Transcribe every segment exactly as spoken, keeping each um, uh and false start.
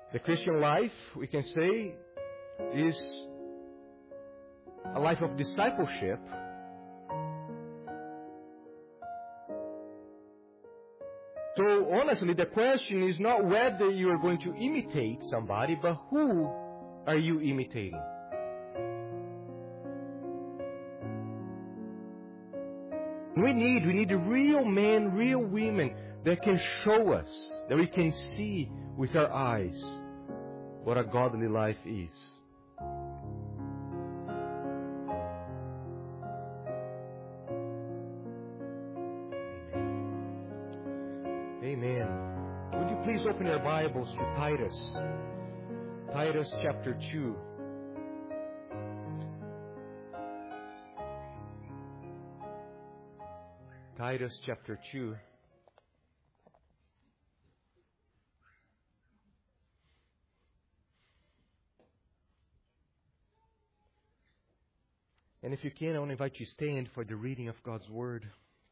The Christian life, we can say, is a life of discipleship. So honestly, the question is not whether you are going to imitate somebody, but who are you imitating? We need, we need real men, real women that can show us, that we can see with our eyes what a godly life is. Amen. Would you please open your Bibles to Titus? Titus chapter two. Titus chapter two. And if you can, I want to invite you to stand for the reading of God's Word.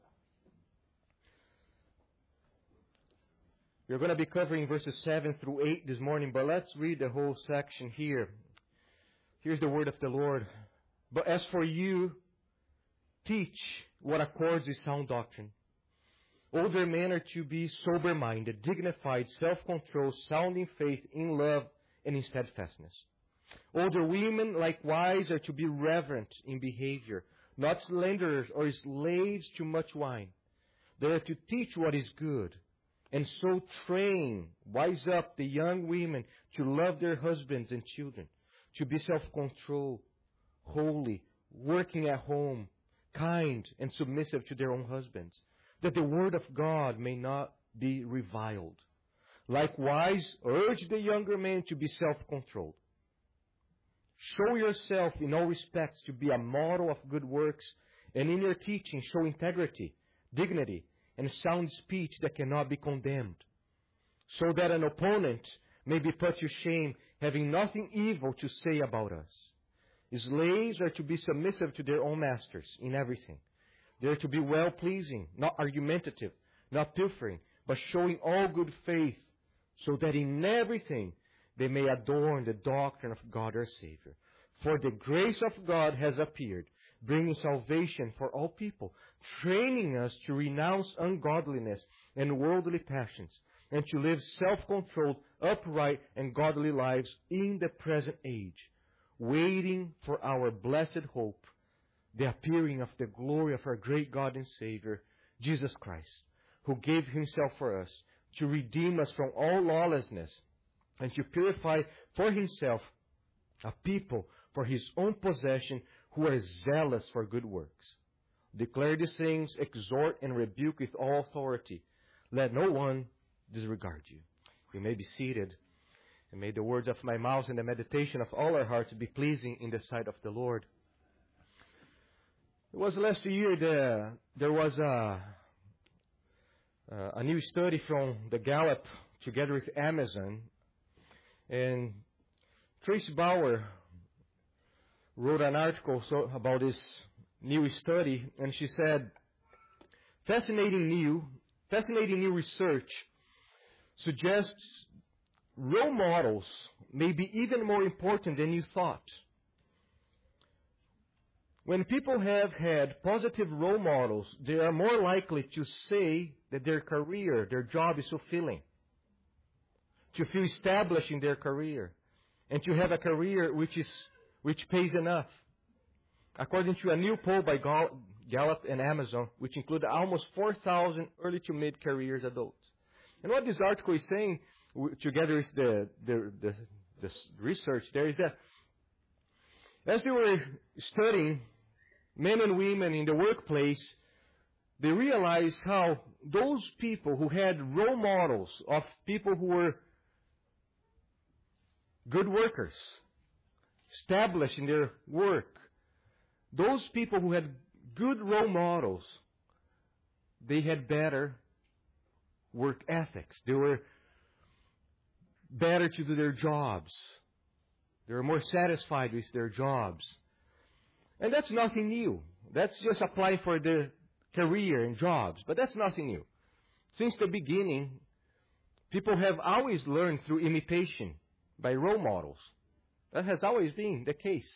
We're going to be covering verses seven through eight this morning, but let's read the whole section here. Here's the word of the Lord. But as for you, teach what accords with sound doctrine. Older men are to be sober-minded, dignified, self-controlled, sound in faith, in love, and in steadfastness. Older women, likewise, are to be reverent in behavior, not slanderers or slaves to much wine. They are to teach what is good, and so train, wise up the young women to love their husbands and children, to be self-controlled, holy, working at home, kind and submissive to their own husbands, that the word of God may not be reviled. Likewise, urge the younger men to be self-controlled. Show yourself in all respects to be a model of good works, and in your teaching show integrity, dignity, and sound speech that cannot be condemned, so that an opponent may be put to shame, having nothing evil to say about us. Slaves are to be submissive to their own masters in everything. They are to be well-pleasing, not argumentative, not pilfering, but showing all good faith, so that in everything they may adorn the doctrine of God our Savior. For the grace of God has appeared, bringing salvation for all people, training us to renounce ungodliness and worldly passions, and to live self-controlled, upright, and godly lives in the present age, waiting for our blessed hope, the appearing of the glory of our great God and Savior, Jesus Christ, who gave Himself for us to redeem us from all lawlessness and to purify for Himself a people for His own possession who are zealous for good works. Declare these things, exhort and rebuke with all authority. Let no one disregard you. You may be seated. And may the words of my mouth and the meditation of all our hearts be pleasing in the sight of the Lord. It was last year the, there was a, a new study from the Gallup together with Amazon. And Tracy Bauer wrote an article so, about this new study, and she said, fascinating new, fascinating new research suggests role models may be even more important than you thought. When people have had positive role models, they are more likely to say that their career, their job is fulfilling, to feel established in their career, and to have a career which is which pays enough. According to a new poll by Gallup and Amazon, which included almost four thousand early to mid-careers adults. And what this article is saying, together with the, the, the, the research there, is that as they were studying men and women in the workplace, they realized how those people who had role models of people who were good workers, established in their work, those people who had good role models, they had better work ethics. They were better to do their jobs. They were more satisfied with their jobs. And that's nothing new. That's just applying for the career and jobs. But that's nothing new. Since the beginning, people have always learned through imitation by role models. That has always been the case.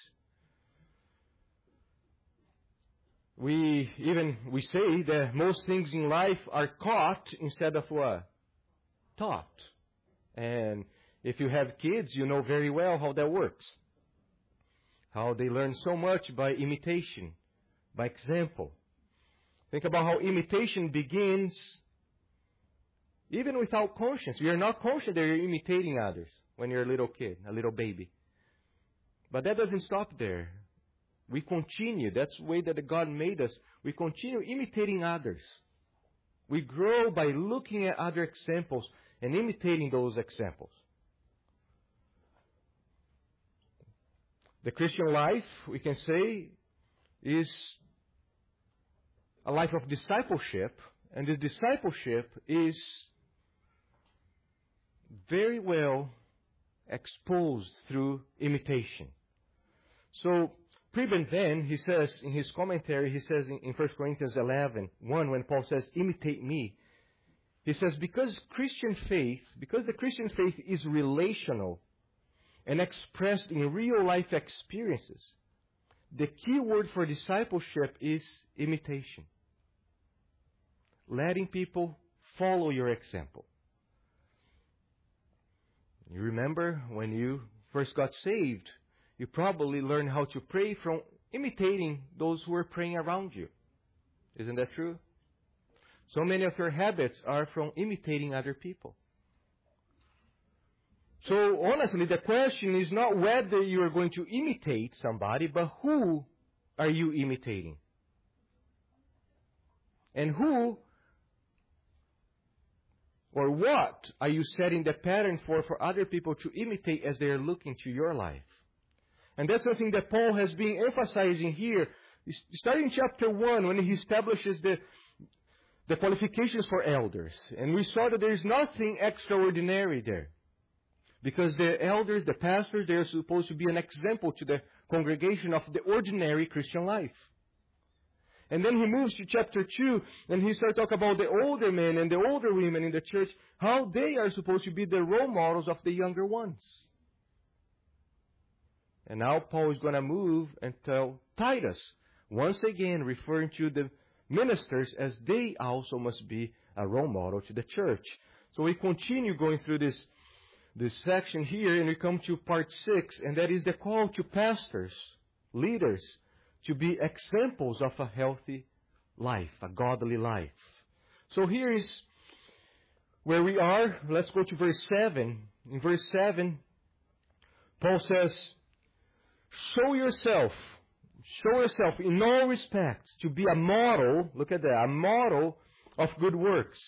We even, we say that most things in life are caught instead of what? Taught. And if you have kids, you know very well how that works. How they learn so much by imitation, by example. Think about how imitation begins even without conscience. You are not conscious that you're imitating others when you're a little kid, a little baby. But that doesn't stop there. We continue. That's the way that God made us. We continue imitating others. We grow by looking at other examples and imitating those examples. The Christian life, we can say, is a life of discipleship. And this discipleship is very well exposed through imitation. So, Preben Van, he says in his commentary, he says in, in First Corinthians eleven, one, when Paul says, imitate me, he says, because Christian faith, because the Christian faith is relational and expressed in real life experiences, the key word for discipleship is imitation. Letting people follow your example. You remember when you first got saved, you probably learned how to pray from imitating those who were praying around you. Isn't that true? So many of your habits are from imitating other people. So honestly, the question is not whether you are going to imitate somebody, but who are you imitating? And who or what are you setting the pattern for for other people to imitate as they are looking to your life? And that's something that Paul has been emphasizing here. Starting in chapter one, when he establishes the, the qualifications for elders. And we saw that there is nothing extraordinary there. Because the elders, the pastors, they are supposed to be an example to the congregation of the ordinary Christian life. And then he moves to chapter two, and he starts talking about the older men and the older women in the church, how they are supposed to be the role models of the younger ones. And now Paul is going to move and tell Titus, once again referring to the ministers as they also must be a role model to the church. So we continue going through this, this section here, and we come to part six, and that is the call to pastors, leaders, to be examples of a healthy life, a godly life. So here is where we are. Let's go to verse seven. In verse seven, Paul says, Show yourself, show yourself in all respects to be a model, look at that, a model of good works.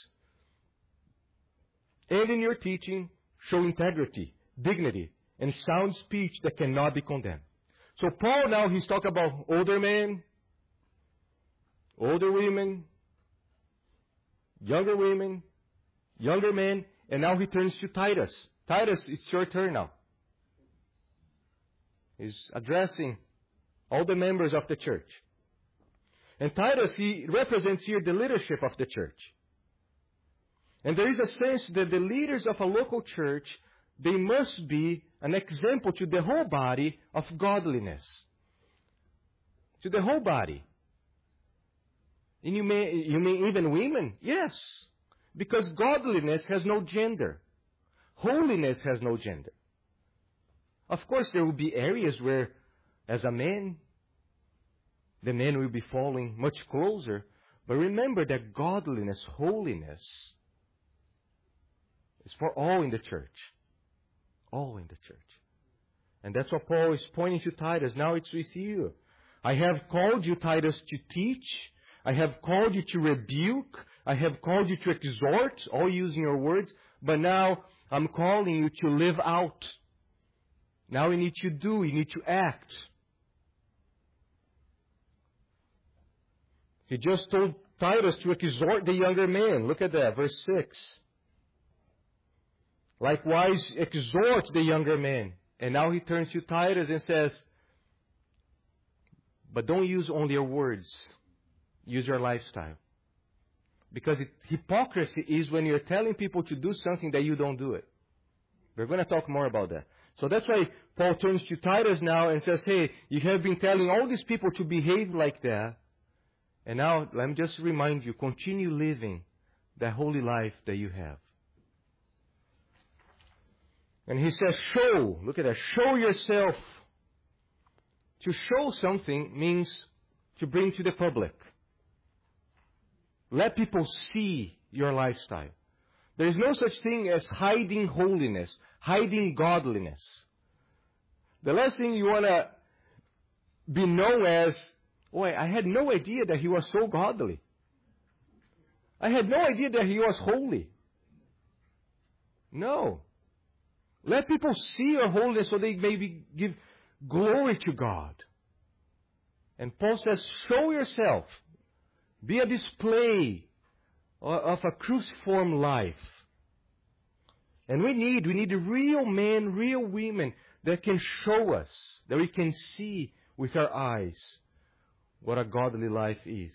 And in your teaching, show integrity, dignity, and sound speech that cannot be condemned. So Paul now, he's talking about older men, older women, younger women, younger men, and now he turns to Titus. Titus, it's your turn now. He's addressing all the members of the church. And Titus, he represents here the leadership of the church. And there is a sense that the leaders of a local church, they must be an example to the whole body of godliness. To the whole body. And you may, you mean even women? Yes. Because godliness has no gender. Holiness has no gender. Of course, there will be areas where, as a man, the man will be falling much closer. But remember that godliness, holiness, is for all in the church. All in the church. And that's what Paul is pointing to Titus. Now it's with you. I have called you, Titus, to teach. I have called you to rebuke. I have called you to exhort, all using your words. But now I'm calling you to live out. Now you need to do, you need to act. He just told Titus to exhort the younger man. Look at that, verse six. Likewise, exhort the younger man. And now he turns to Titus and says, but don't use only your words. Use your lifestyle. Because it, hypocrisy is when you're telling people to do something that you don't do it. We're going to talk more about that. So that's why Paul turns to Titus now and says, hey, you have been telling all these people to behave like that. And now, let me just remind you, continue living the holy life that you have. And he says, show. Look at that. Show yourself. To show something means to bring to the public. Let people see your lifestyle. There is no such thing as hiding holiness, hiding godliness. The last thing you want to be known as, oh, I had no idea that he was so godly. I had no idea that he was holy. No. Let people see your holiness so they maybe give glory to God. And Paul says, show yourself. Be a display of a cruciform life. And we need, we need real men, real women that can show us, that we can see with our eyes what a godly life is.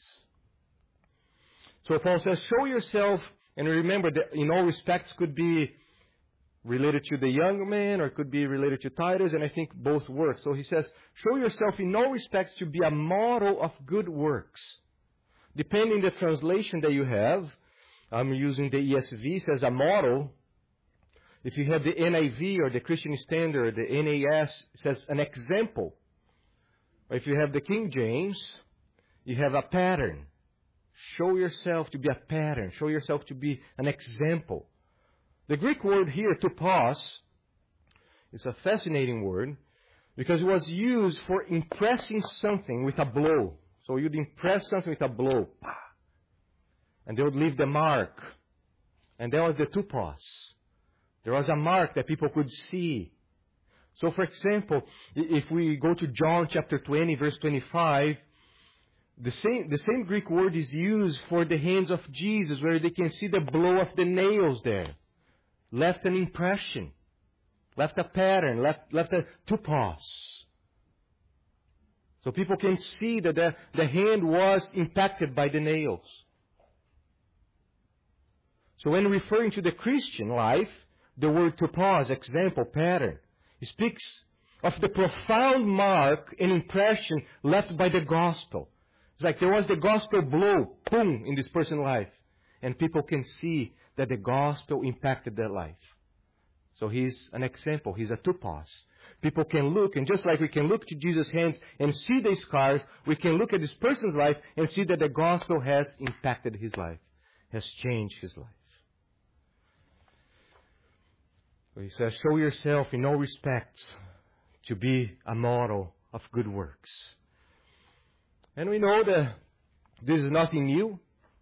So Paul says, show yourself, and remember that in all respects could be related to the young man or could be related to Titus, and I think both work. So he says, show yourself in all respects to be a model of good works. Depending the translation that you have, I'm using the E S V, says a model. If you have the N I V or the Christian Standard, the N A S says an example. Or if you have the King James, you have a pattern. Show yourself to be a pattern. Show yourself to be an example. The Greek word here, tupos, is a fascinating word because it was used for impressing something with a blow. So you'd impress something with a blow. And they would leave the mark. And that was the tupos. There was a mark that people could see. So for example, if we go to John chapter twenty, verse twenty-five, the same, the same Greek word is used for the hands of Jesus, where they can see the blow of the nails there. Left an impression. Left a pattern. Left, left a tupos. So people can see that the, the hand was impacted by the nails. So when referring to the Christian life, the word tupos, example, pattern, it speaks of the profound mark and impression left by the gospel. It's like there was the gospel blow, boom, in this person's life. And people can see that the gospel impacted their life. So he's an example. He's a tupos. People can look, and just like we can look to Jesus' hands and see the scars, we can look at this person's life and see that the gospel has impacted his life, has changed his life. So he says, show yourself in all respects to be a model of good works. And we know that this is nothing new.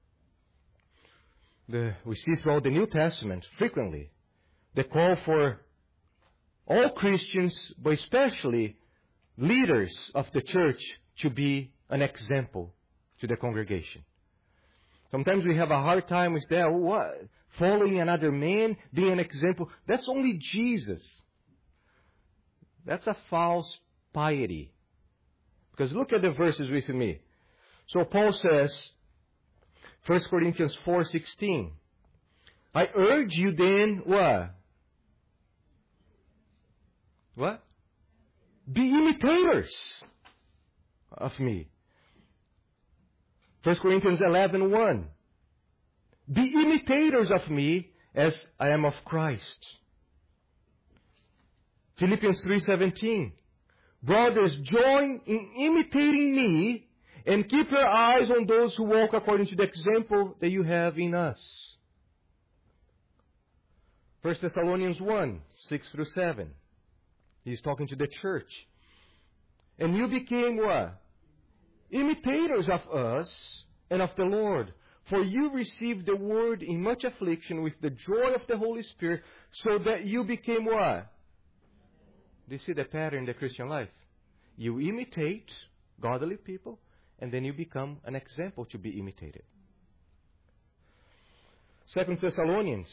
The, we see throughout the New Testament frequently the call for all Christians, but especially leaders of the church, to be an example to the congregation. Sometimes we have a hard time with that. What? Following another man, being an example. That's only Jesus. That's a false piety. Because look at the verses with me. So Paul says, First Corinthians four sixteen, I urge you then, what? What? Be imitators of me. First Corinthians eleven one, be imitators of me as I am of Christ. Philippians three seventeen, brothers, join in imitating me and keep your eyes on those who walk according to the example that you have in us. First Thessalonians one six through seven. He's talking to the church. And you became what? Imitators of us and of the Lord. For you received the word in much affliction with the joy of the Holy Spirit, so that you became what? Do you see the pattern in the Christian life? You imitate godly people, and then you become an example to be imitated. Second Thessalonians.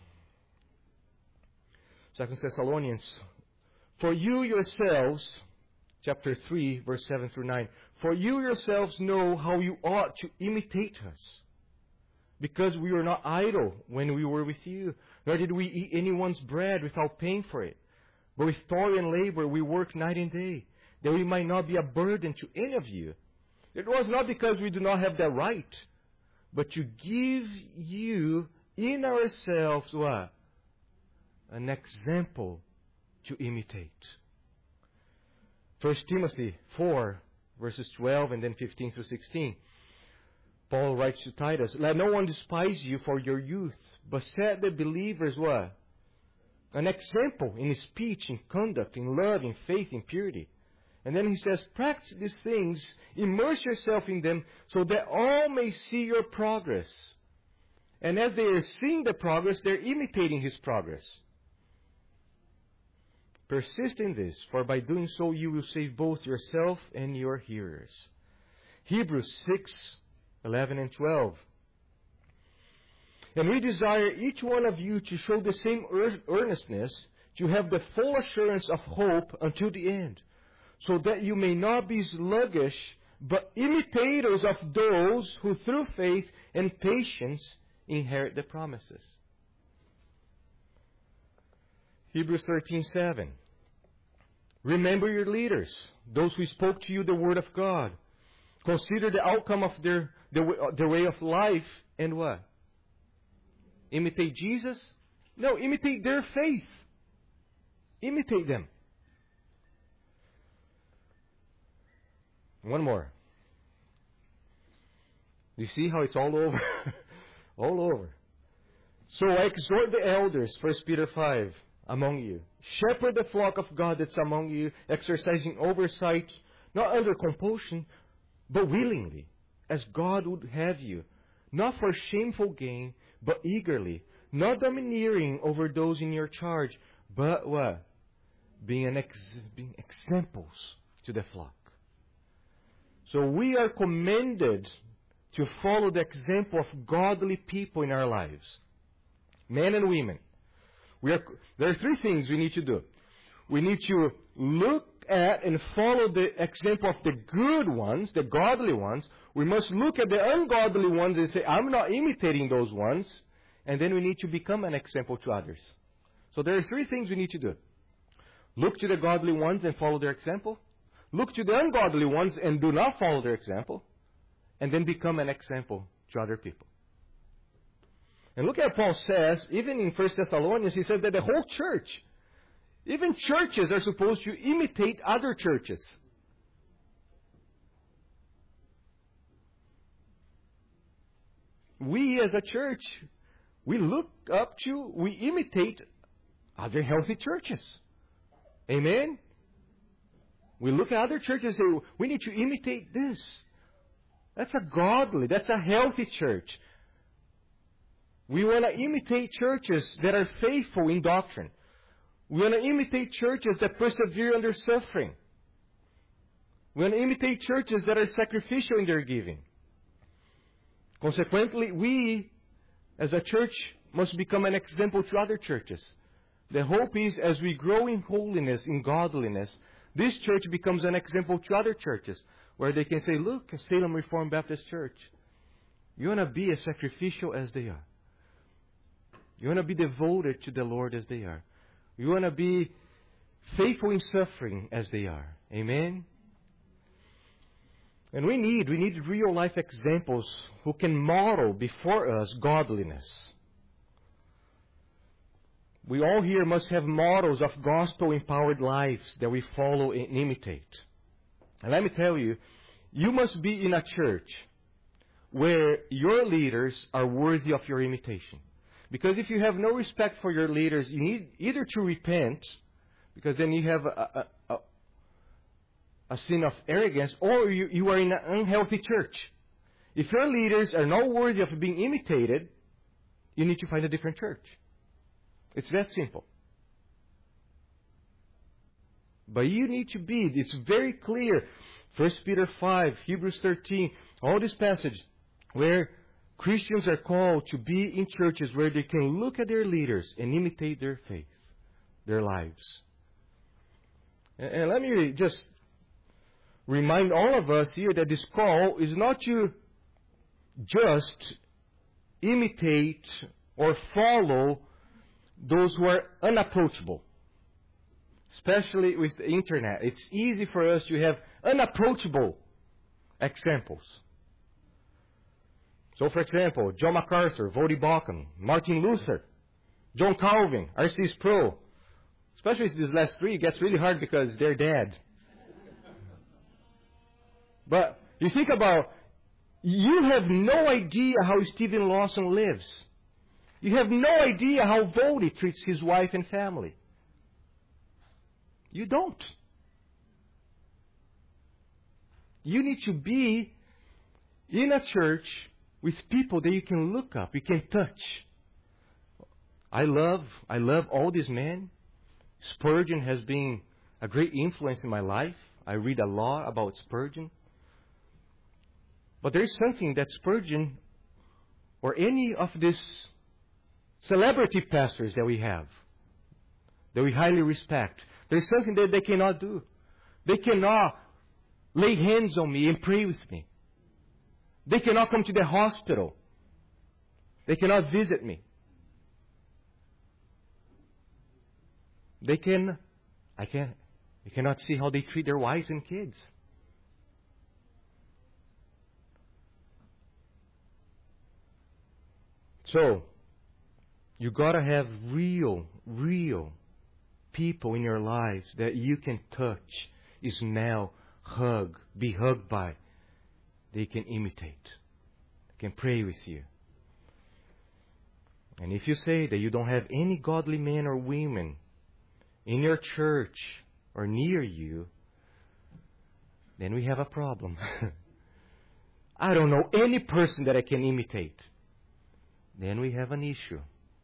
Second Thessalonians. For you yourselves, chapter three, verse seven through nine. For you yourselves know how you ought to imitate us. Because we were not idle when we were with you, nor did we eat anyone's bread without paying for it. But with toil and labor, we work night and day, that we might not be a burden to any of you. It was not because we do not have that right, but to give you in ourselves what? An example to imitate. First Timothy four, verses twelve and then fifteen through sixteen. Paul writes to Titus, let no one despise you for your youth, but set the believers what? An example in speech, in conduct, in love, in faith, in purity. And then he says, practice these things, immerse yourself in them, so that all may see your progress. And as they are seeing the progress, they're imitating his progress. Persist in this, for by doing so you will save both yourself and your hearers. Hebrews six, eleven and twelve. And we desire each one of you to show the same earnestness, to have the full assurance of hope until the end, so that you may not be sluggish, but imitators of those who through faith and patience inherit the promises. Hebrews thirteen seven. Remember your leaders, those who spoke to you the word of God. Consider the outcome of their, their, their way of life, and what? Imitate Jesus? No, imitate their faith. Imitate them. One more. You see how it's all over? All over. So I exhort the elders, First Peter five, among you. Shepherd the flock of God that's among you, exercising oversight, not under compulsion, but willingly, as God would have you, not for shameful gain, but eagerly, not domineering over those in your charge, but what? Being, an ex- being examples to the flock. So we are commended to follow the example of godly people in our lives. Men and women. We are, there are three things we need to do. We need to look at and follow the example of the good ones, the godly ones. We must look at the ungodly ones and say, I'm not imitating those ones. And then we need to become an example to others. So there are three things we need to do. Look to the godly ones and follow their example. Look to the ungodly ones and do not follow their example. And then become an example to other people. And look at Paul says, even in First Thessalonians, he said that the whole church, even churches are supposed to imitate other churches. We as a church, we look up to, we imitate other healthy churches. Amen? We look at other churches and say, we need to imitate this. That's a godly, that's a healthy church. We want to imitate churches that are faithful in doctrine. We want to imitate churches that persevere under suffering. We want to imitate churches that are sacrificial in their giving. Consequently, we, as a church, must become an example to other churches. The hope is, as we grow in holiness, in godliness, this church becomes an example to other churches, where they can say, look, Salem Reformed Baptist Church, you want to be as sacrificial as they are. You want to be devoted to the Lord as they are. You want to be faithful in suffering as they are. Amen? And we need, we need real life examples who can model before us godliness. We all here must have models of gospel-empowered lives that we follow and imitate. And let me tell you, you must be in a church where your leaders are worthy of your imitation. Because if you have no respect for your leaders, you need either to repent, because then you have a, a, a, a sin of arrogance, or you, you are in an unhealthy church. If your leaders are not worthy of being imitated, you need to find a different church. It's that simple. But you need to be, it's very clear. First Peter five, Hebrews thirteen, all this passage where Christians are called to be in churches where they can look at their leaders and imitate their faith, their lives. And, and let me just remind all of us here that this call is not to just imitate or follow those who are unapproachable. especially with the internet. It's easy for us to have unapproachable examples. So, for example, John MacArthur, Voddie Baucham, Martin Luther, John Calvin, R C Sproul. Especially these last three, it gets really hard because they're dead. But you think about, you have no idea how Stephen Lawson lives. You have no idea how Voddie treats his wife and family. You don't. You need to be in a church with people that you can look up, you can touch. I love, I love all these men. Spurgeon has been a great influence in my life. I read a lot about Spurgeon. But there is something that Spurgeon or any of these celebrity pastors that we have, that we highly respect, there is something that they cannot do. They cannot lay hands on me and pray with me. They cannot come to the hospital. They cannot visit me. They can, I can, you cannot see how they treat their wives and kids. So, you gotta have real, real people in your lives that you can touch, smell, hug, be hugged by. They can imitate. They can pray with you. And if you say that you don't have any godly men or women in your church or near you, then we have a problem. I don't know any person that I can imitate. Then we have an issue.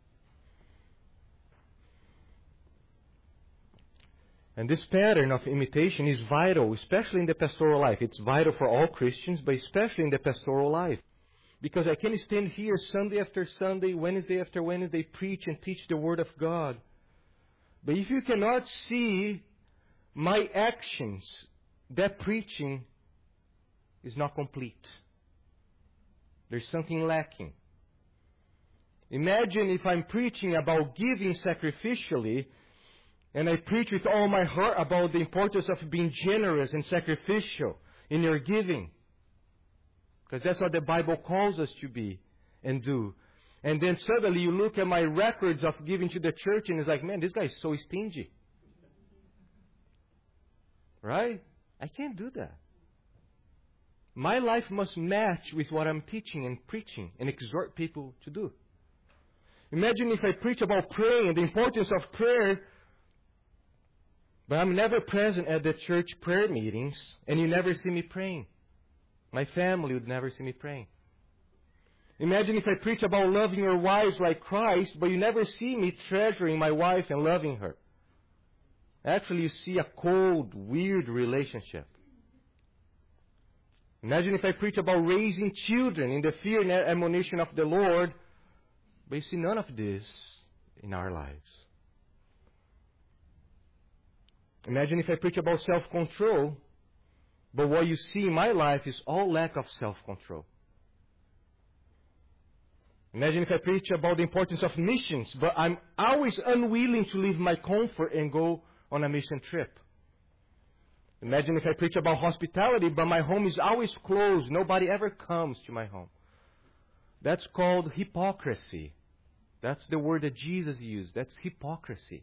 And this pattern of imitation is vital, especially in the pastoral life. It's vital for all Christians, but especially in the pastoral life. Because I can stand here Sunday after Sunday, Wednesday after Wednesday, preach and teach the Word of God. But if you cannot see my actions, that preaching is not complete. There's something lacking. Imagine if I'm preaching about giving sacrificially, and I preach with all my heart about the importance of being generous and sacrificial in your giving. Because that's what the Bible calls us to be and do. And then suddenly you look at my records of giving to the church and it's like, man, this guy is so stingy. Right? I can't do that. My life must match with what I'm teaching and preaching and exhort people to do. Imagine if I preach about praying and the importance of prayer, but I'm never present at the church prayer meetings, and you never see me praying. My family would never see me praying. Imagine if I preach about loving your wives like Christ, but you never see me treasuring my wife and loving her. Actually, you see a cold, weird relationship. Imagine if I preach about raising children in the fear and admonition of the Lord, but you see none of this in our lives. Imagine if I preach about self-control, but what you see in my life is all lack of self-control. Imagine if I preach about the importance of missions, but I'm always unwilling to leave my comfort and go on a mission trip. Imagine if I preach about hospitality, but my home is always closed. Nobody ever comes to my home. That's called hypocrisy. That's the word that Jesus used. That's hypocrisy.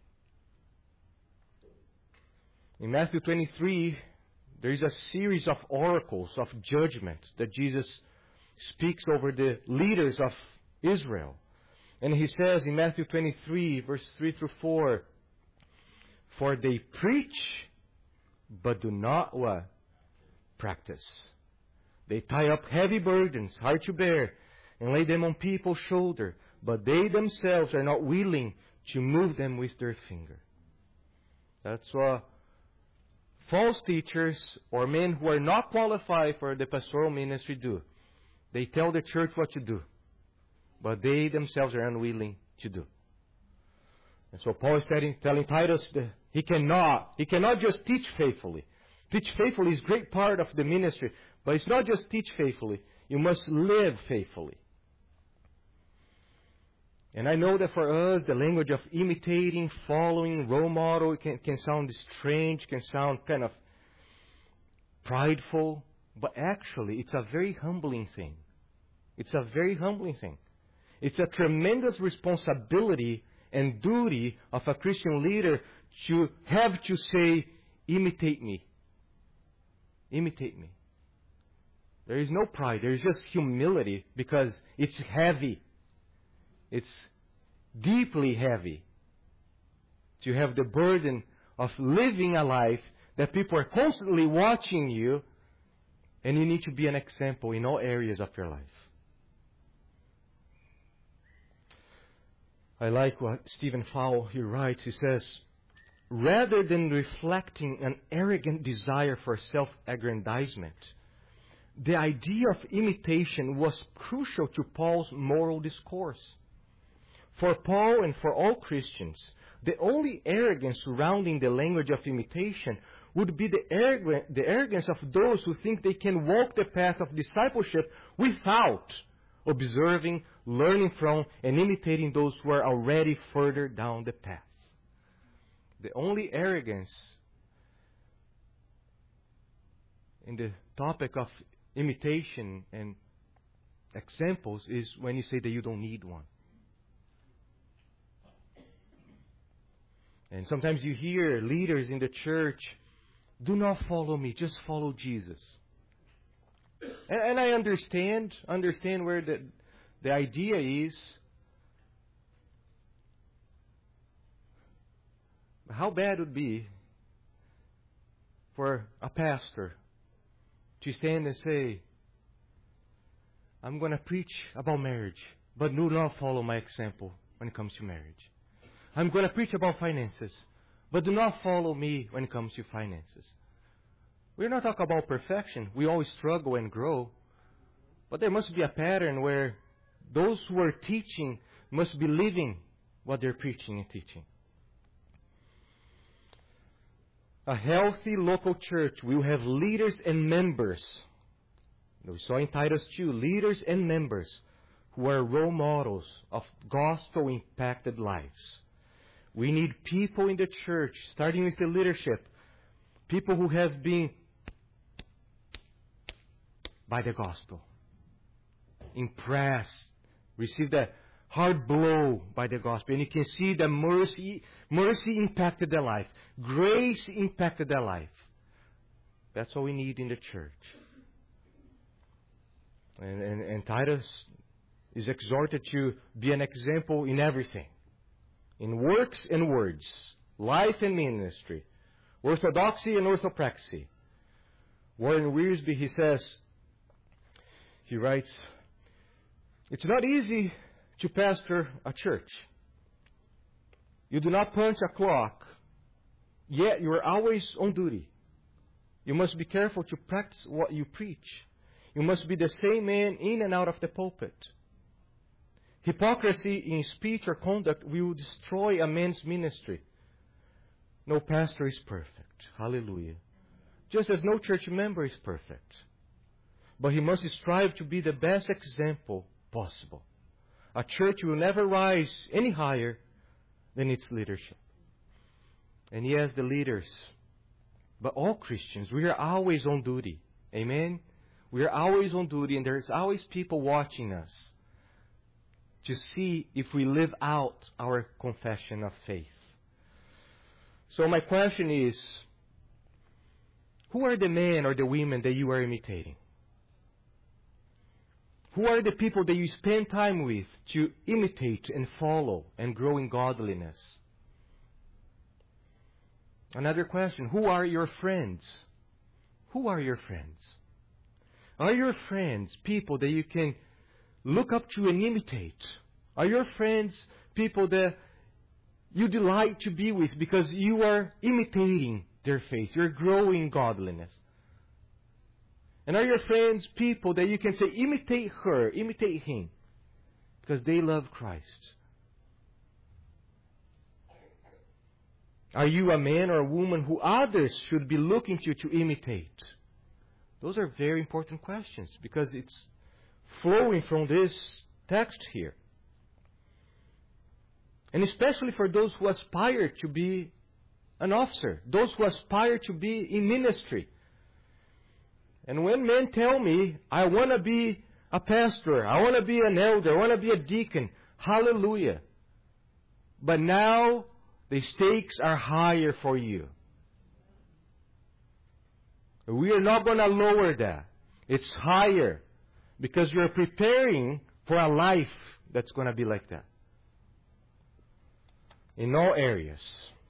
In Matthew twenty-three, there is a series of oracles of judgment that Jesus speaks over the leaders of Israel. And he says in Matthew twenty-three, verse three through four, for they preach, but do not what? Practice. They tie up heavy burdens, hard to bear, and lay them on people's shoulders, but they themselves are not willing to move them with their finger. That's what false teachers or men who are not qualified for the pastoral ministry do. They tell the church what to do, but they themselves are unwilling to do. And so Paul is telling, telling Titus that he cannot, he cannot just teach faithfully. Teach faithfully is a great part of the ministry, but it's not just teach faithfully. You must live faithfully. And I know that for us, the language of imitating, following, role model can, can sound strange, can sound kind of prideful. But actually, it's a very humbling thing. It's a very humbling thing. It's a tremendous responsibility and duty of a Christian leader to have to say, imitate me. Imitate me. There is no pride. There is just humility because it's heavy. It's deeply heavy to have the burden of living a life that people are constantly watching you, and you need to be an example in all areas of your life. I like what Stephen Fowle here writes. He says, rather than reflecting an arrogant desire for self-aggrandizement, the idea of imitation was crucial to Paul's moral discourse. For Paul and for all Christians, the only arrogance surrounding the language of imitation would be the, arrogance, the arrogance of those who think they can walk the path of discipleship without observing, learning from, and imitating those who are already further down the path. The only arrogance in the topic of imitation and examples is when you say that you don't need one. And sometimes you hear leaders in the church, do not follow me, just follow Jesus. And, and I understand, understand where the, the idea is. How bad it would be for a pastor to stand and say, I'm going to preach about marriage, but do not follow my example when it comes to marriage. I'm going to preach about finances, but do not follow me when it comes to finances. We're not talking about perfection. We always struggle and grow. But there must be a pattern where those who are teaching must be living what they're preaching and teaching. A healthy local church will have leaders and members. We saw in Titus two, leaders and members who are role models of gospel-impacted lives. We need people in the church, starting with the leadership, people who have been by the gospel, impressed, received a hard blow by the gospel. And you can see that mercy, mercy impacted their life. Grace impacted their life. That's what we need in the church. And, and, and Titus is exhorted to be an example in everything. In works and words, life and ministry, orthodoxy and orthopraxy. Warren Wiersbe, he says, he writes, it's not easy to pastor a church. You do not punch a clock, yet you are always on duty. You must be careful to practice what you preach. You must be the same man in and out of the pulpit. Hypocrisy in speech or conduct will destroy a man's ministry. No pastor is perfect. Hallelujah. Just as no church member is perfect. But he must strive to be the best example possible. A church will never rise any higher than its leadership. And yes, the leaders, but all Christians, we are always on duty. Amen? We are always on duty, and there's always people watching us to see if we live out our confession of faith. So my question is, who are the men or the women that you are imitating? Who are the people that you spend time with to imitate and follow and grow in godliness? Another question, who are your friends? Who are your friends? Are your friends people that you can look up to and imitate? Are your friends people that you delight to be with because you are imitating their faith? You're growing godliness. And are your friends people that you can say, imitate her, imitate him, because they love Christ? Are you a man or a woman who others should be looking to to imitate? Those are very important questions because it's flowing from this text here. And especially for those who aspire to be an officer, those who aspire to be in ministry. And when men tell me, I want to be a pastor, I want to be an elder, I want to be a deacon, hallelujah. But now the stakes are higher for you. We are not going to lower that. It's higher because you're preparing for a life that's going to be like that. In all areas.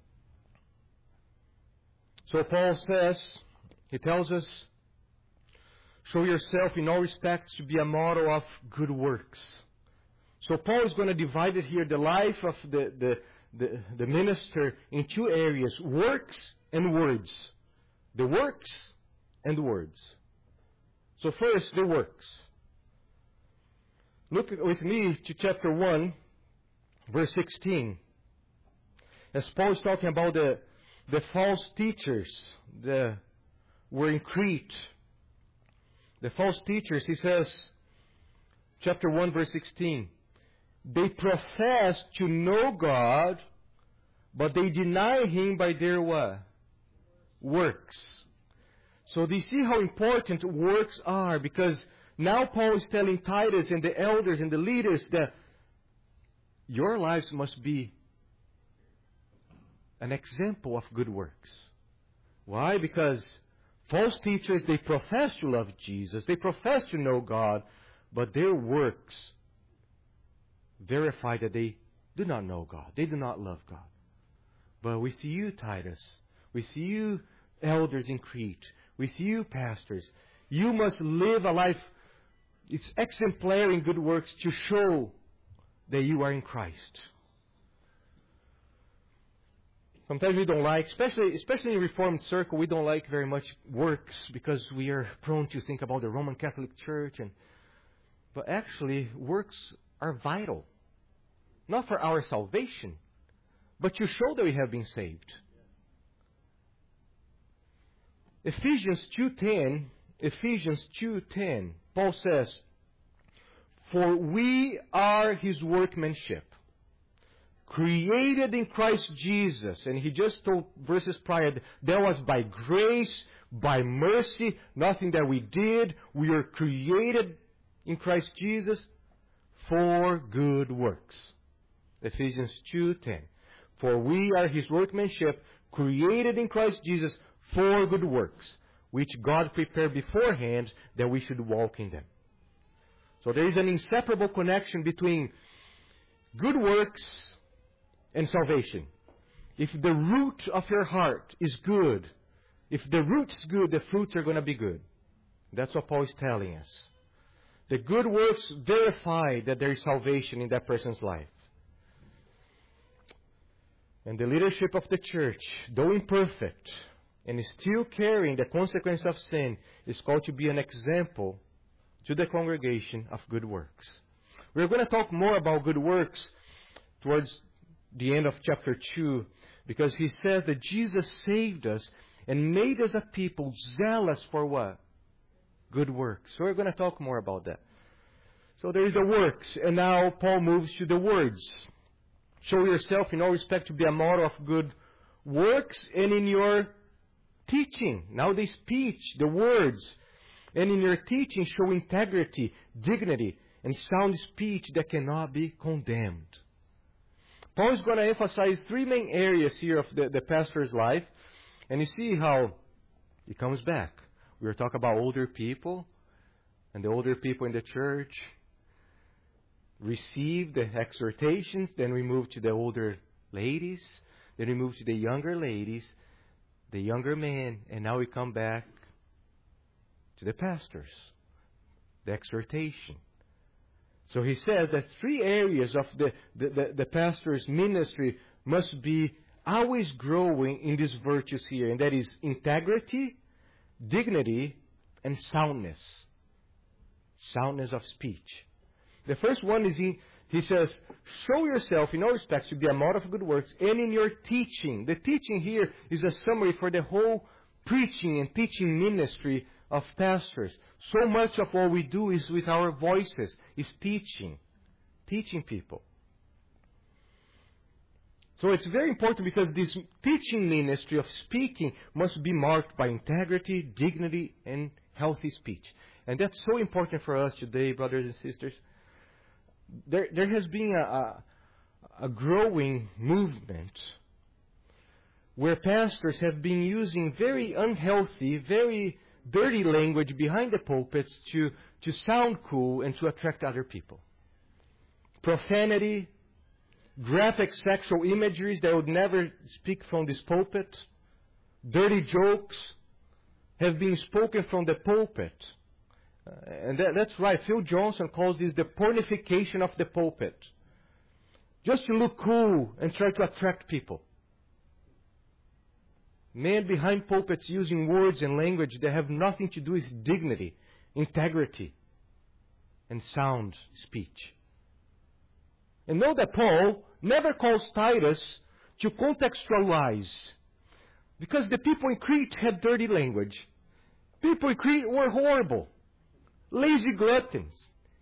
So Paul says, he tells us, show yourself in all respects to be a model of good works. So Paul is going to divide it here, the life of the, the, the, the minister, in two areas, works and words. The works and words. So first, the works. Look with me to chapter one, verse sixteen. As Paul is talking about the, the false teachers that were in Crete. The false teachers, he says, chapter one, verse sixteen. They profess to know God, but they deny Him by their what? Works. So do you see how important works are? Because now Paul is telling Titus and the elders and the leaders that your lives must be an example of good works. Why? Because false teachers, they profess to love Jesus, they profess to know God, but their works verify that they do not know God. They do not love God. But we see you, Titus. We see you, elders in Crete. We see you, pastors. You must live a life, it's exemplary in good works to show that you are in Christ. Sometimes we don't like, especially especially in Reformed circle, we don't like very much works because we are prone to think about the Roman Catholic Church. And but actually, works are vital. Not for our salvation, but to show that we have been saved. Ephesians two ten, Ephesians two ten, Paul says, for we are His workmanship, created in Christ Jesus. And he just told verses prior, that was by grace, by mercy, nothing that we did. We are created in Christ Jesus for good works. Ephesians two ten. For we are His workmanship, created in Christ Jesus for good works, which God prepared beforehand that we should walk in them. So there is an inseparable connection between good works and salvation. If the root of your heart is good, if the root is good, the fruits are going to be good. That's what Paul is telling us. The good works verify that there is salvation in that person's life. And the leadership of the church, though imperfect, and still carrying the consequence of sin, is called to be an example to the congregation of good works. We're going to talk more about good works towards the end of chapter two, because he says that Jesus saved us and made us a people zealous for what? Good works. So we're going to talk more about that. So there is the works, and now Paul moves to the words. Show yourself in all respect to be a model of good works, and in your teaching, now the speech, the words, and in your teaching show integrity, dignity, and sound speech that cannot be condemned. Paul is going to emphasize three main areas here of the, the pastor's life, and you see how it comes back. We were talking about older people, and the older people in the church receive the exhortations. Then we move to the older ladies. Then we move to the younger ladies, the younger men, and now we come back to the pastors, the exhortation. So he says that three areas of the, the, the, the pastor's ministry must be always growing in these virtues here, and that is integrity, dignity, and soundness. Soundness of speech. The first one is, he, he says, show yourself in all respects to be a model of good works, and in your teaching. The teaching here is a summary for the whole preaching and teaching ministry of pastors. So much of what we do is with our voices, is teaching. Teaching people. So it's very important because this teaching ministry of speaking must be marked by integrity, dignity, and healthy speech. And that's so important for us today, brothers and sisters. There, there has been a, a, a growing movement where pastors have been using very unhealthy, very dirty language behind the pulpits to, to sound cool and to attract other people. Profanity, graphic sexual imageries that would never speak from this pulpit, dirty jokes have been spoken from the pulpit. Uh, and that, that's right, Phil Johnson calls this the pornification of the pulpit. Just to look cool and try to attract people. Men behind pulpits using words and language that have nothing to do with dignity, integrity, and sound speech. And know that Paul never calls Titus to contextualize. Because the people in Crete had dirty language. People in Crete were horrible. Lazy gluttons.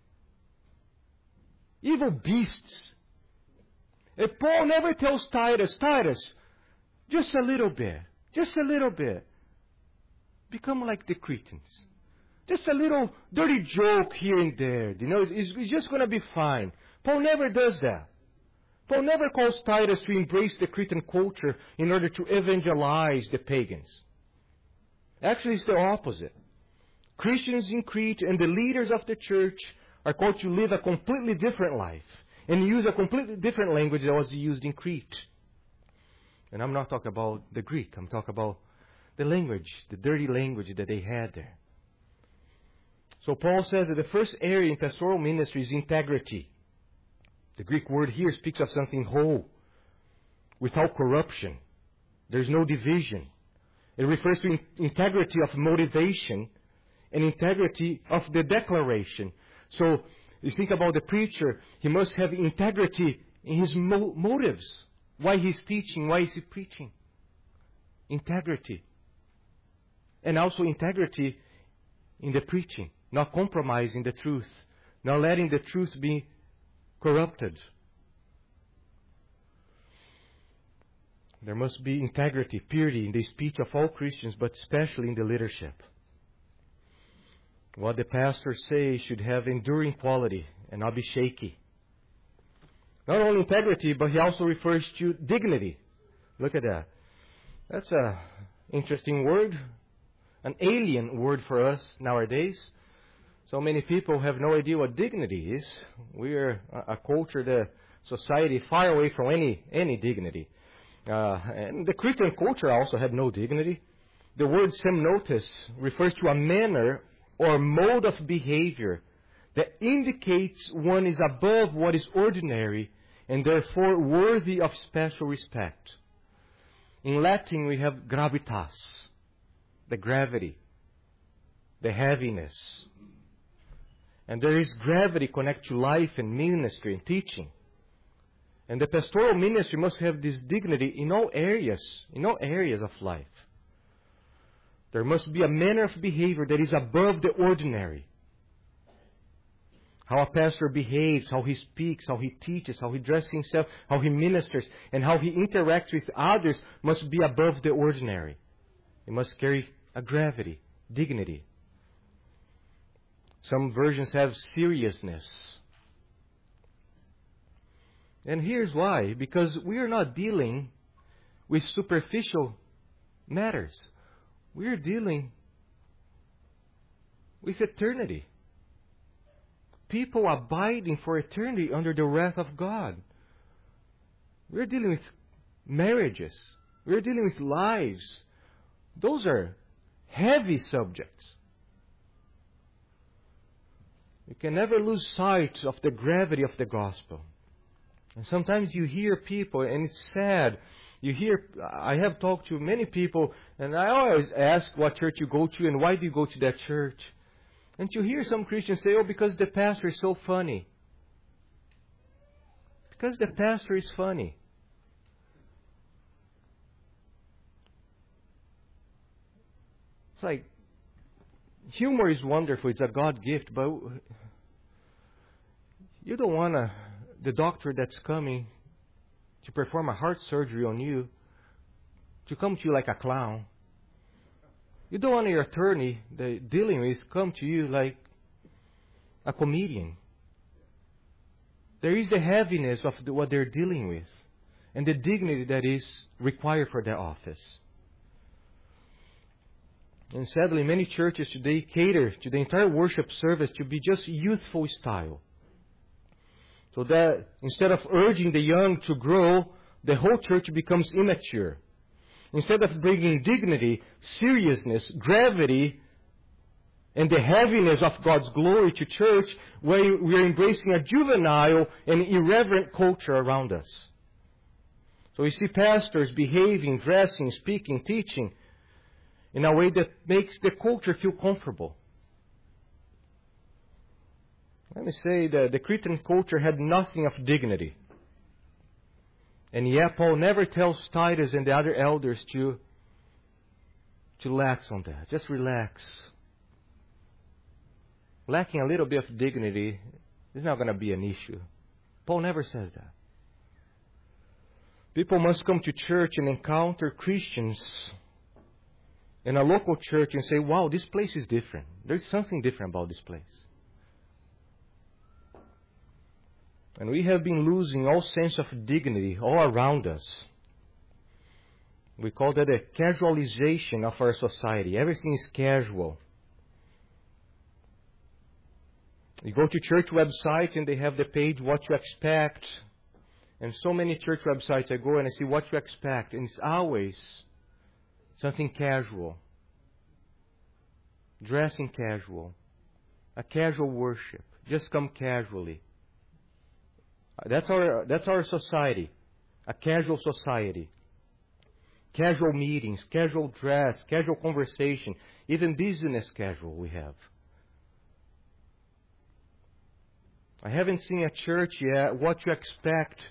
Evil beasts. And Paul never tells Titus, Titus, just a little bit. Just a little bit. Become like the Cretans. Just a little dirty joke here and there. You know, it's, it's just going to be fine. Paul never does that. Paul never calls Titus to embrace the Cretan culture in order to evangelize the pagans. Actually, it's the opposite. Christians in Crete and the leaders of the church are called to live a completely different life and use a completely different language that was used in Crete. And I'm not talking about the Greek. I'm talking about the language, the dirty language that they had there. So Paul says that the first area in pastoral ministry is integrity. The Greek word here speaks of something whole, without corruption. There's no division. It refers to in- integrity of motivation and integrity of the declaration. So you think about the preacher, he must have integrity in his mo- motives. Why he's teaching, why is he preaching? Integrity. And also integrity in the preaching. Not compromising the truth. Not letting the truth be corrupted. There must be integrity, purity in the speech of all Christians, but especially in the leadership. What the pastor says should have enduring quality and not be shaky. Not only integrity, but he also refers to dignity. Look at that. That's an interesting word. An alien word for us nowadays. So many people have no idea what dignity is. We are a culture, the society, far away from any, any dignity. Uh, and the Cretan culture also had no dignity. The word semnotes refers to a manner or mode of behavior that indicates one is above what is ordinary and therefore worthy of special respect. In Latin we have gravitas, the gravity, the heaviness. And there is gravity connected to life and ministry and teaching. And the pastoral ministry must have this dignity in all areas, in all areas of life. There must be a manner of behavior that is above the ordinary. How a pastor behaves, how he speaks, how he teaches, how he dresses himself, how he ministers, and how he interacts with others must be above the ordinary. It must carry a gravity, dignity. Some versions have seriousness. And here's why. Because we are not dealing with superficial matters. We are dealing with eternity. People abiding for eternity under the wrath of God. We're dealing with marriages. We're dealing with lives. Those are heavy subjects. You can never lose sight of the gravity of the gospel. And sometimes you hear people, and it's sad. You hear, I have talked to many people, and I always ask what church you go to and why do you go to that church. And you hear some Christians say, oh, because the pastor is so funny. Because the pastor is funny. It's like, humor is wonderful. It's a God gift, but you don't want to, the doctor that's coming to perform a heart surgery on you, to come to you like a clown. You don't want your attorney that dealing with come to you like a comedian. There is the heaviness of the, what they're dealing with and the dignity that is required for their office. And sadly, many churches today cater to the entire worship service to be just youthful style. So that instead of urging the young to grow, the whole church becomes immature. Instead of bringing dignity, seriousness, gravity, and the heaviness of God's glory to church, we are embracing a juvenile and irreverent culture around us. So we see pastors behaving, dressing, speaking, teaching in a way that makes the culture feel comfortable. Let me say that the Cretan culture had nothing of dignity. And yet Paul never tells Titus and the other elders to, to relax on that. Just relax. Lacking a little bit of dignity is not going to be an issue. Paul never says that. People must come to church and encounter Christians in a local church and say, wow, this place is different. There's something different about this place. And we have been losing all sense of dignity all around us. We call that a casualization of our society. Everything is casual. You go to church websites and they have the page what you expect. And so many church websites I go and I see what you expect. And it's always something casual. Dressing casual. A casual worship. Just come casually. That's our, that's our society. A casual society. Casual meetings, casual dress, casual conversation. Even business casual we have. I haven't seen a church yet. What you expect.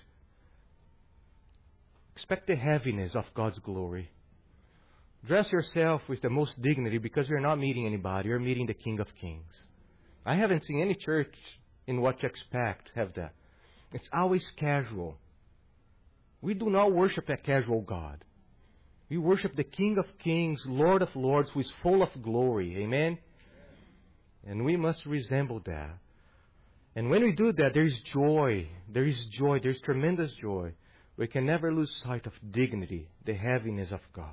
Expect the heaviness of God's glory. Dress yourself with the most dignity because you're not meeting anybody. You're meeting the King of Kings. I haven't seen any church in what you expect have that. It's always casual. We do not worship a casual God. We worship the King of Kings, Lord of Lords, who is full of glory. Amen? And we must resemble that. And when we do that, there is joy. There is joy. There is tremendous joy. We can never lose sight of dignity, the heaviness of God.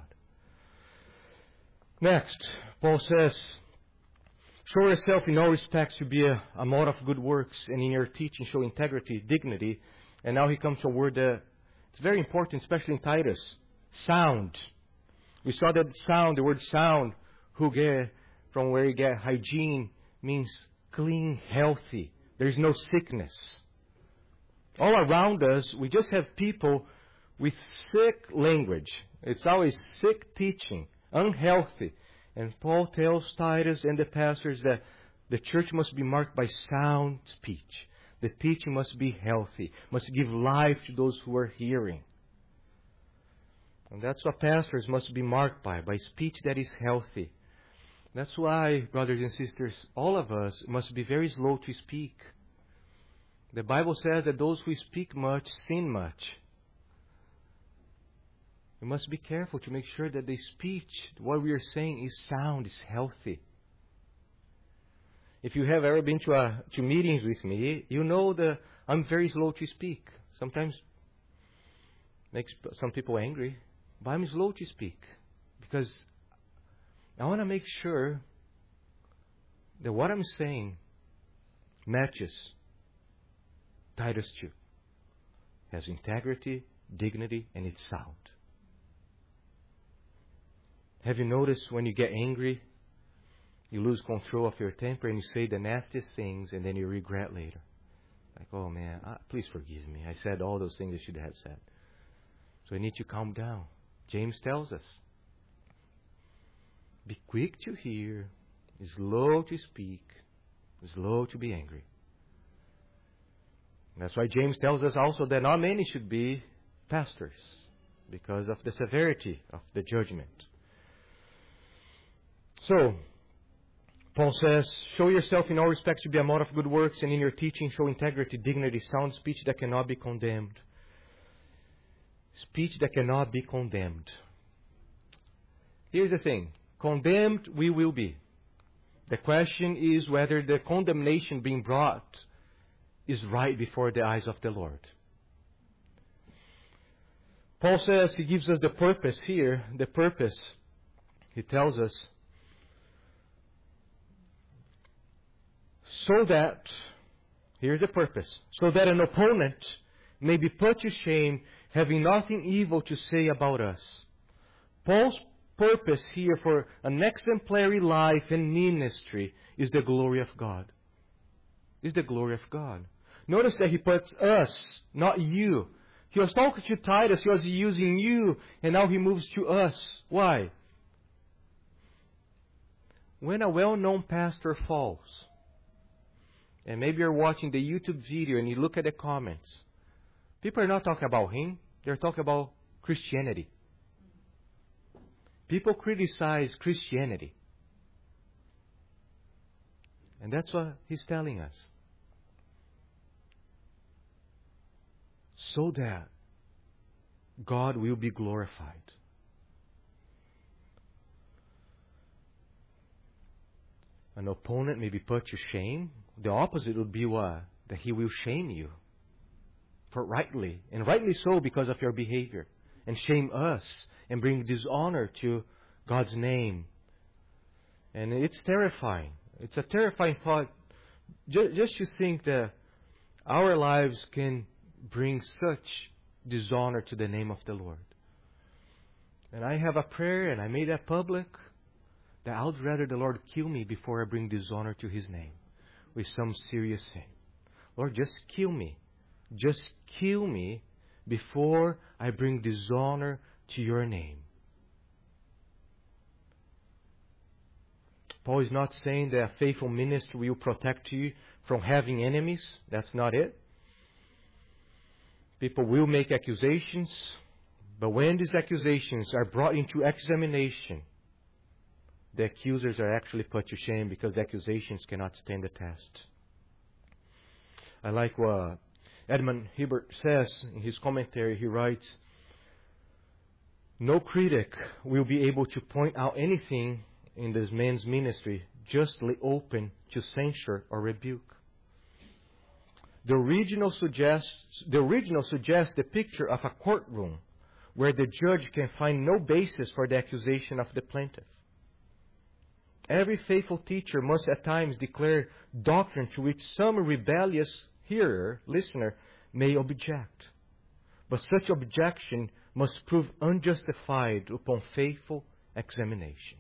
Next, Paul says, show yourself in all respects to be a, a model of good works, and in your teaching show integrity, dignity. And now he comes to a word that it's very important, especially in Titus. Sound. We saw that sound, the word sound, huge, from where you get hygiene, means clean, healthy. There is no sickness. All around us, we just have people with sick language. It's always sick teaching, unhealthy. And Paul tells Titus and the pastors that the church must be marked by sound speech. The teaching must be healthy, must give life to those who are hearing. And that's what pastors must be marked by, by speech that is healthy. That's why, brothers and sisters, all of us must be very slow to speak. The Bible says that those who speak much sin much. We must be careful to make sure that the speech, what we are saying, is sound, is healthy. If you have ever been to a, to meetings with me, you know that I'm very slow to speak. Sometimes makes some people angry, but I'm slow to speak because I want to make sure that what I'm saying matches Titus two. Has integrity, dignity, and it's sound. Have you noticed when you get angry, you lose control of your temper and you say the nastiest things and then you regret later? Like, oh man, ah, please forgive me. I said all those things I should have said. So I need to calm down. James tells us, be quick to hear, slow to speak, slow to be angry. That's why James tells us also that not many should be pastors because of the severity of the judgment. So, Paul says, show yourself in all respects to be a model of good works, and in your teaching show integrity, dignity, sound speech that cannot be condemned. Speech that cannot be condemned. Here's the thing. Condemned we will be. The question is whether the condemnation being brought is right before the eyes of the Lord. Paul says, he gives us the purpose here. The purpose, he tells us, so that, here's the purpose, so that an opponent may be put to shame, having nothing evil to say about us. Paul's purpose here for an exemplary life and ministry is the glory of God. Is the glory of God. Notice that he puts us, not you. He was talking to Titus, he was using you, and now he moves to us. Why? When a well-known pastor falls, and maybe you're watching the YouTube video and you look at the comments, people are not talking about him, they're talking about Christianity. People criticize Christianity. And that's what he's telling us. So that God will be glorified. An opponent may be put to shame. The opposite would be what? That he will shame you. For rightly. And rightly so because of your behavior. And shame us. And bring dishonor to God's name. And it's terrifying. It's a terrifying thought. Just, just to think that our lives can bring such dishonor to the name of the Lord. And I have a prayer, and I made that public, that I would rather the Lord kill me before I bring dishonor to His name with some serious sin. Lord, just kill me. Just kill me before I bring dishonor to your name. Paul is not saying that a faithful ministry will protect you from having enemies. That's not it. People will make accusations, but when these accusations are brought into examination, the accusers are actually put to shame because the accusations cannot stand the test. I like what Edmund Hibbert says in his commentary. He writes, no critic will be able to point out anything in this man's ministry justly open to censure or rebuke. The original suggests the original suggests the picture of a courtroom where the judge can find no basis for the accusation of the plaintiff. Every faithful teacher must at times declare doctrine to which some rebellious hearer, listener, may object. But such objection must prove unjustified upon faithful examination.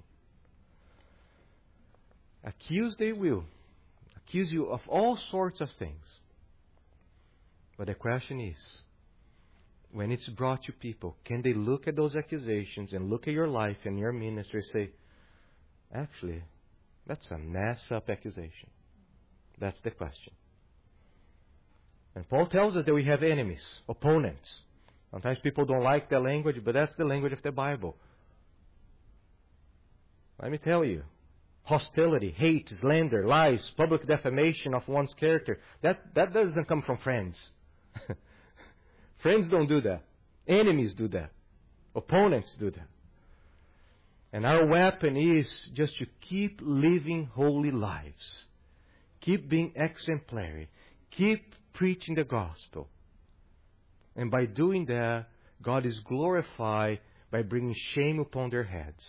Accuse they will. Accuse you of all sorts of things. But the question is, when it's brought to people, can they look at those accusations and look at your life and your ministry and say, actually, that's a mess up accusation? That's the question. And Paul tells us that we have enemies, opponents. Sometimes people don't like the language, but that's the language of the Bible. Let me tell you, hostility, hate, slander, lies, public defamation of one's character, that, that doesn't come from friends. Friends don't do that. Enemies do that. Opponents do that. And our weapon is just to keep living holy lives. Keep being exemplary. Keep preaching the gospel. And by doing that, God is glorified by bringing shame upon their heads.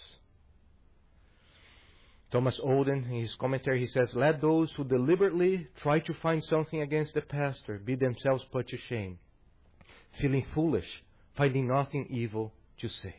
Thomas Olden, in his commentary, he says, let those who deliberately try to find something against the pastor be themselves put to shame, feeling foolish, finding nothing evil to say.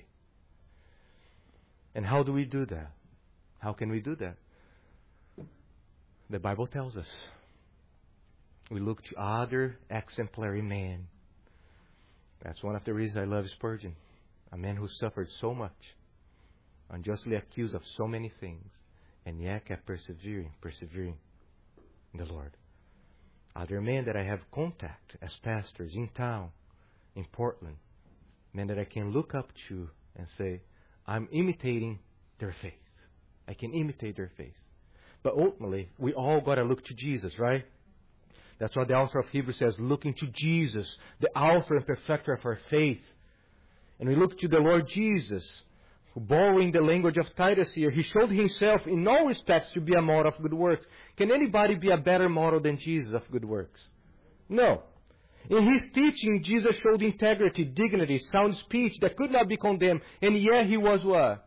And how do we do that? How can we do that? The Bible tells us. We look to other exemplary men. That's one of the reasons I love Spurgeon. A man who suffered so much, unjustly accused of so many things, and yet kept persevering, persevering in the Lord. Other men that I have contact as pastors in town, in Portland, men that I can look up to and say, I'm imitating their faith. I can imitate their faith. But ultimately, we all got to look to Jesus, right? That's what the author of Hebrews says, looking to Jesus, the author and perfecter of our faith. And we look to the Lord Jesus, who, borrowing the language of Titus here, he showed himself in all respects to be a model of good works. Can anybody be a better model than Jesus of good works? No. In his teaching, Jesus showed integrity, dignity, sound speech that could not be condemned. And yet he was what?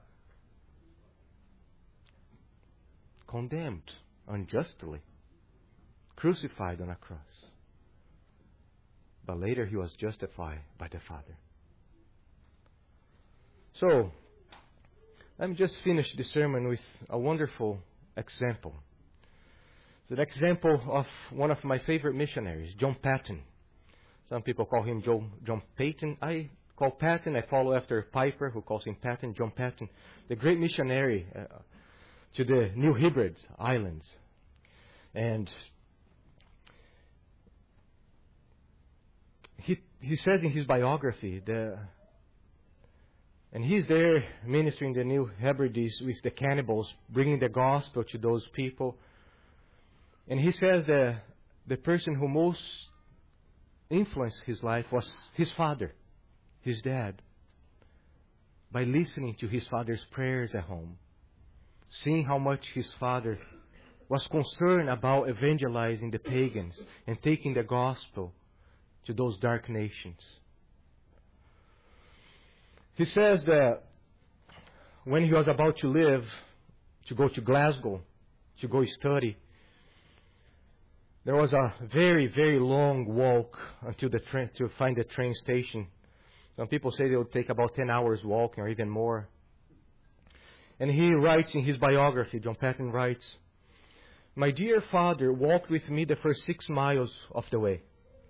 Condemned unjustly, crucified on a cross. But later he was justified by the Father. So, let me just finish the sermon with a wonderful example. It's an example of one of my favorite missionaries, John Paton. Some people call him Joe, John Paton. I call Paton. I follow after Piper, who calls him Paton. John Paton, the great missionary uh, to the New Hebrides Islands. And he he says in his biography, the, and he's there ministering the New Hebrides with the cannibals, bringing the gospel to those people. And he says that the person who most influenced his life was his father, his dad, by listening to his father's prayers at home, seeing how much his father was concerned about evangelizing the pagans and taking the gospel to those dark nations. He says that when he was about to leave, to go to Glasgow, to go study, there was a very, very long walk until the train, to find the train station. Some people say it would take about ten hours walking or even more. And he writes in his biography, John Paton writes, "My dear father walked with me the first six miles of the way.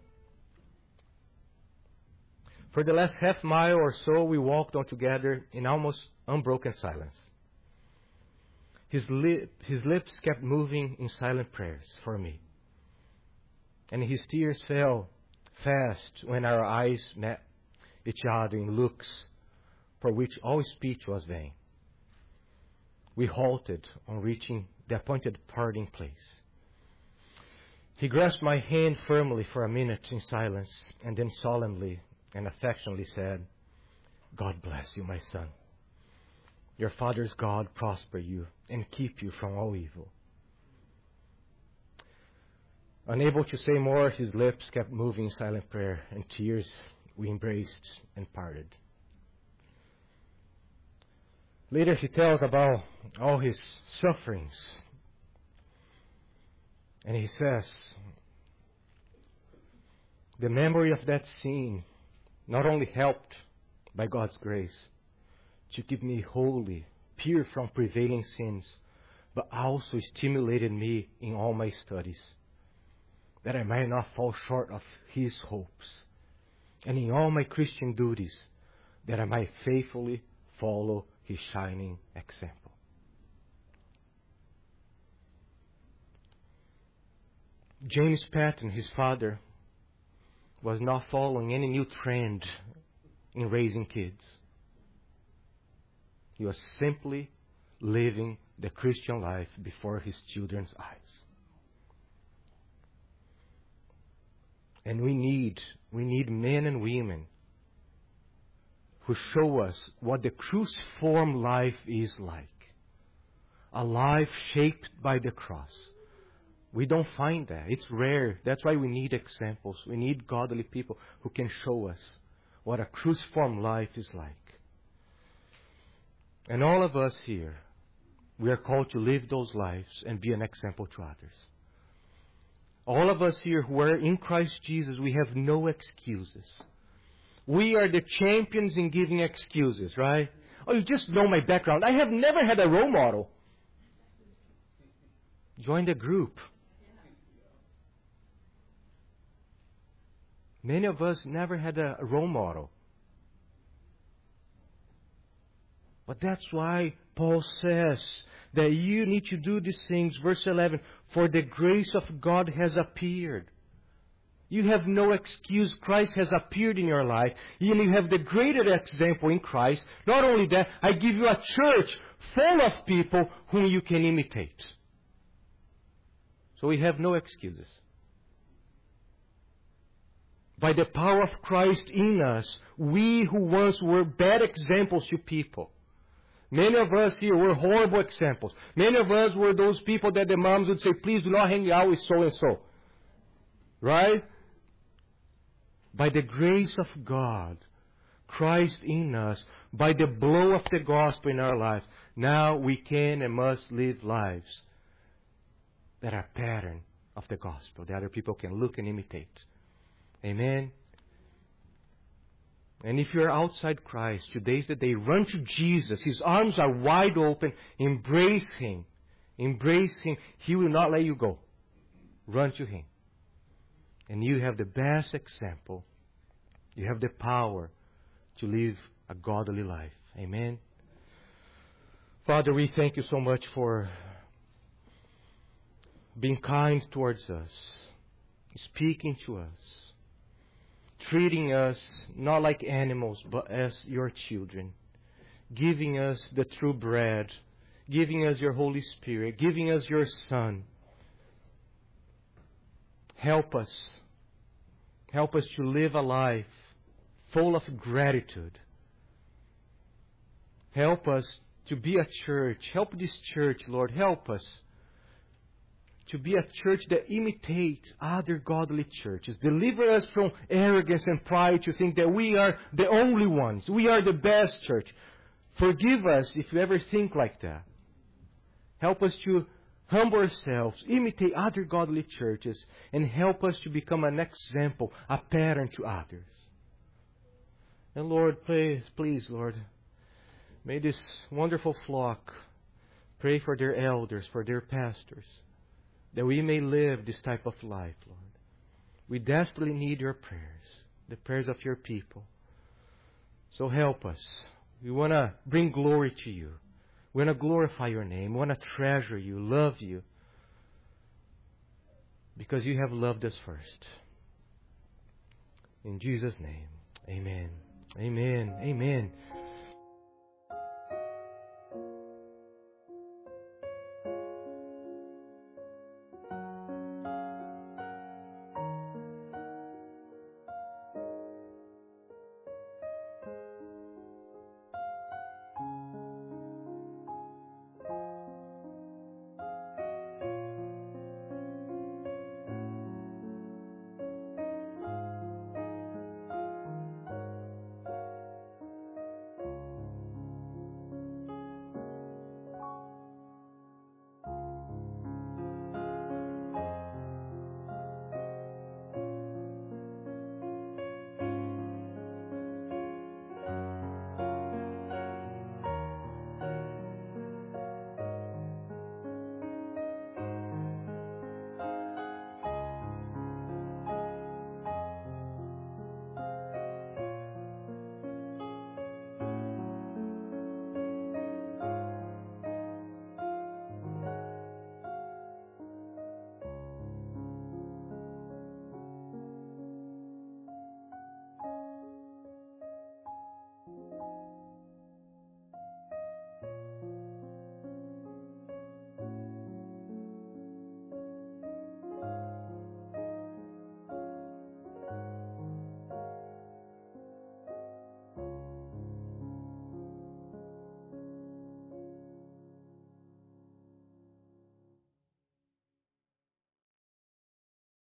For the last half mile or so, we walked on together in almost unbroken silence. His, lip, his lips kept moving in silent prayers for me. And his tears fell fast when our eyes met each other in looks for which all speech was vain. We halted on reaching the appointed parting place. He grasped my hand firmly for a minute in silence, and then solemnly and affectionately said, 'God bless you, my son. Your father's God prosper you and keep you from all evil.' Unable to say more, his lips kept moving in silent prayer, and tears we embraced and parted." Later he tells about all his sufferings. And he says, the memory of that scene not only helped, by God's grace, to keep me holy, pure from prevailing sins, but also stimulated me in all my studies, that I might not fall short of His hopes, and in all my Christian duties, that I might faithfully follow His shining example. James Paton, his father, was not following any new trend in raising kids. He was simply living the Christian life before his children's eyes. And we need, we need men and women who show us what the cruciform life is like. A life shaped by the cross. We don't find that. It's rare. That's why we need examples. We need godly people who can show us what a cruciform life is like. And all of us here, we are called to live those lives and be an example to others. All of us here who are in Christ Jesus, we have no excuses. We are the champions in giving excuses, right? Oh, you just know my background. I have never had a role model. Join the group. Many of us never had a role model. But that's why Paul says that you need to do these things. Verse eleven, for the grace of God has appeared. You have no excuse. Christ has appeared in your life. And you have the greater example in Christ. Not only that, I give you a church full of people whom you can imitate. So we have no excuses. by the power of Christ in us, we who once were bad examples to people. Many of us here were horrible examples. Many of us were those people that the moms would say, please do not hang out with so-and-so. Right? By the grace of God, Christ in us, by the blow of the gospel in our lives, now we can and must live lives that are pattern of the gospel, that other people can look and imitate. Amen? And if you're outside Christ, today's the day. Run to Jesus. His arms are wide open. Embrace Him. Embrace Him. He will not let you go. Run to Him. And you have the best example. You have the power to live a godly life. Amen? Father, we thank you so much for being kind towards us, speaking to us, treating us not like animals, but as your children, giving us the true bread, giving us your Holy Spirit, giving us your Son. Help us. Help us to live a life full of gratitude. Help us to be a church. Help this church, Lord. Help us to be a church that imitates other godly churches. Deliver us from arrogance and pride to think that we are the only ones. We are the best church. Forgive us if you ever think like that. Help us to humble ourselves, imitate other godly churches, and help us to become an example, a pattern to others. And Lord, please, please, Lord, may this wonderful flock pray for their elders, for their pastors, that we may live this type of life, Lord. We desperately need your prayers, the prayers of your people. So help us. We want to bring glory to you. We want to glorify your name. We want to treasure you, love you, because you have loved us first. In Jesus' name, amen. Amen. Amen.